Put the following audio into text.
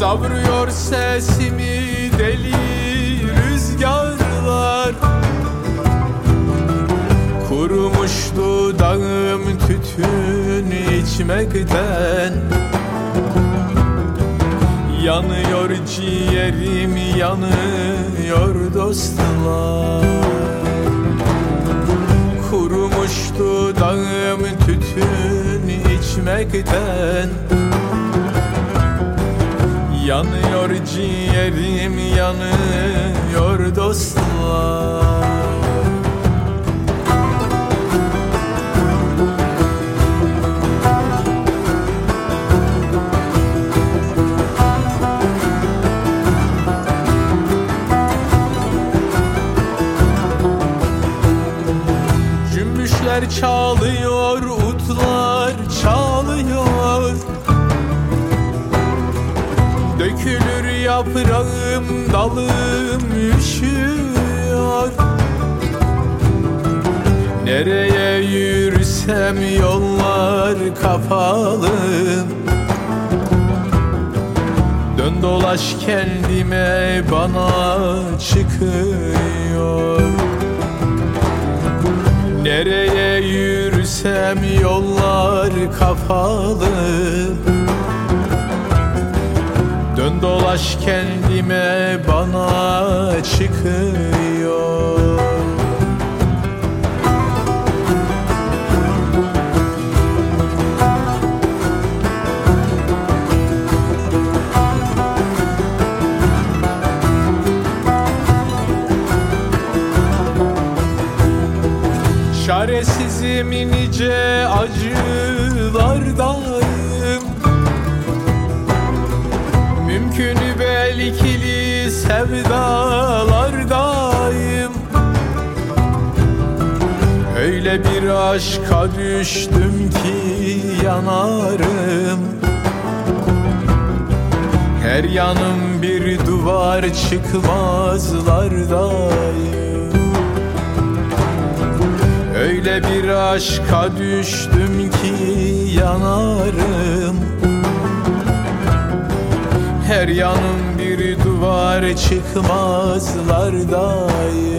Savuruyor sesimi deli rüzgarlar. Kurumuş dudağım tütün içmekten. Yanıyor ciğerim, yanıyor dostlar. Kurumuş dudağım tütün içmekten. Yanıyor ciğerim, yanıyor dostlar. Cümbüşler çalıyor, utlar çalıyor. Dökülür yaprağım, dalım üşüyor. Nereye yürüsem yollar kapalı. Dön dolaş kendime, bana çıkıyor. Nereye yürüsem yollar kapalı. Dön dolaş kendime, bana çıkıyor. Çaresizim, nice acılardayım. Mümkünü belkili sevdalardayım. Öyle bir aşka düştüm ki yanarım. Her yanım bir duvar, çıkmazlardayım. Öyle bir aşka düştüm ki yanarım. Her yanım bir duvar, çıkmazlardayım.